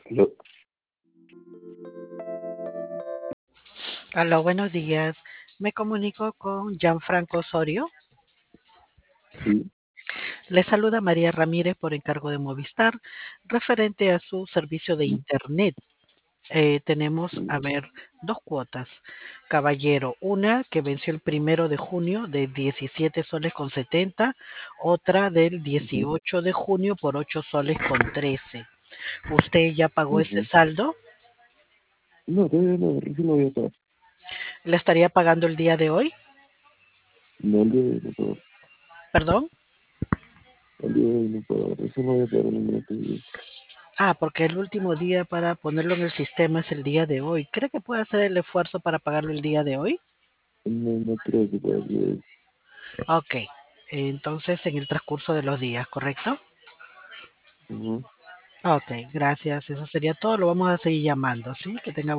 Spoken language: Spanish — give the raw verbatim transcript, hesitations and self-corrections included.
Lo- Aló, buenos días. Me comunico con Gianfranco Osorio. sí, Le saluda María Ramírez por encargo de Movistar, referente a su servicio de sí, Internet. Eh, tenemos, sí, a ver, dos cuotas. Caballero, una que venció el primero de junio de diecisiete soles con setenta, otra del ujú, dieciocho de junio por ocho soles con trece. ¿Usted ya pagó ese ujú. saldo? No, todavía no, recién lo voy a pagar. ¿Le estaría pagando el día de hoy? No, el día de hoy no puedo. ¿Perdón? El día de hoy no puedo. Recién lo voy a pagar en un momento. Y Ah, porque el último día para ponerlo en el sistema es el día de hoy. ¿Cree que puede hacer el esfuerzo para pagarlo el día de hoy? no, no creo que pueda el día de hoy. Ok, entonces en el transcurso de los días, ¿correcto? Ujú. Ok, gracias. Eso sería todo. Lo vamos a seguir llamando, ¿sí? Que tenga